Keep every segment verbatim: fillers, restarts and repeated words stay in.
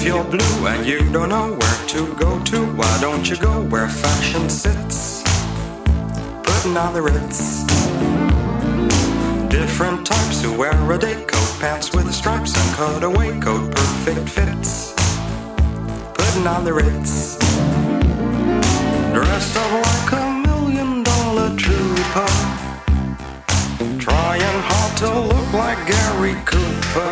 you're blue and you don't know where to go to, why don't you go where fashion sits, putting on the Ritz. Different types who wear a day coat, pants with stripes and cutaway coat, perfect fits, putting on the Ritz. Dressed up like a million dollar trooper, trying hard to look like Gary Cooper.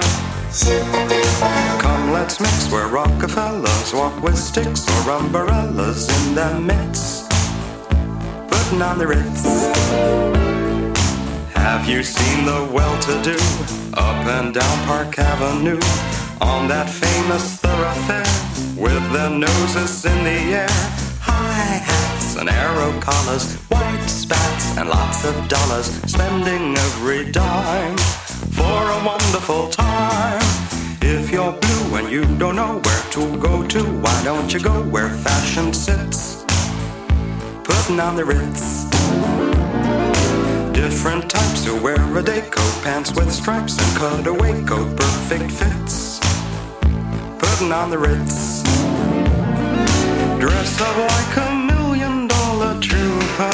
Come, let's mix where Rockefellers walk with sticks or umbrellas in their midst, putting on the Ritz. Have you seen the well-to-do up and down Park Avenue on that famous thoroughfare with their noses in the air? High hats and arrow collars, white spats and lots of dollars, spending every dime for a wonderful time. If you're blue and you don't know where to go to, why don't you go where fashion sits, putting on the Ritz. Different types who wear a day coat, pants with stripes and cutaway coat, perfect fits, putting on the Ritz. Dressed up like a million dollar trooper,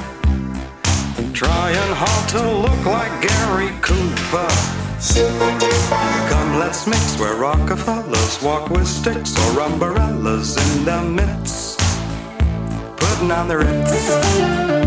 trying hard to look like Gary Cooper. Come, let's mix where Rockefellers walk with sticks or umbrellas in their midst, putting on the Ritz.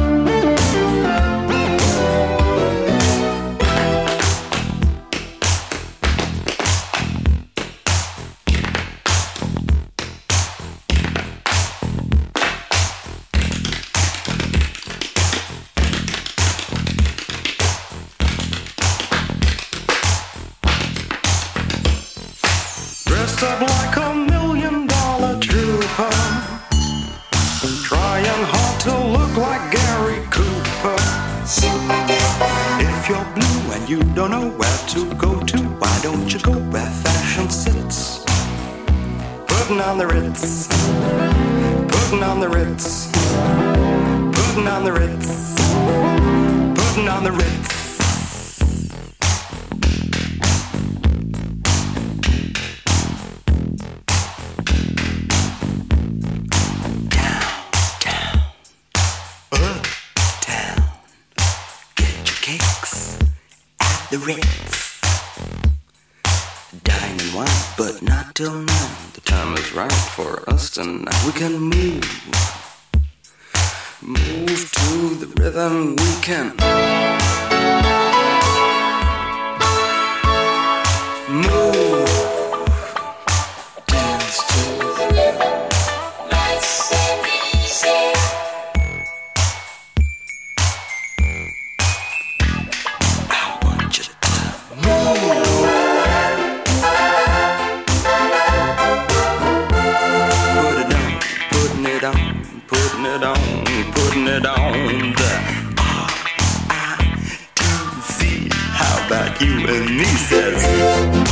Dressed up like a million dollar trooper, trying hard to look like Gary Cooper. If you're blue and you don't know where to go to, why don't you go where fashion sits, putting on the Ritz, putting on the Ritz, putting on the Ritz, putting on the Ritz. The Ritz, dine and wine, but not till nine. The time is right for us tonight. We can move, move to the rhythm. We can move, dance to the rhythm. Nice and easy. Putting it on, putting it on the R I T Z. How about you and me, says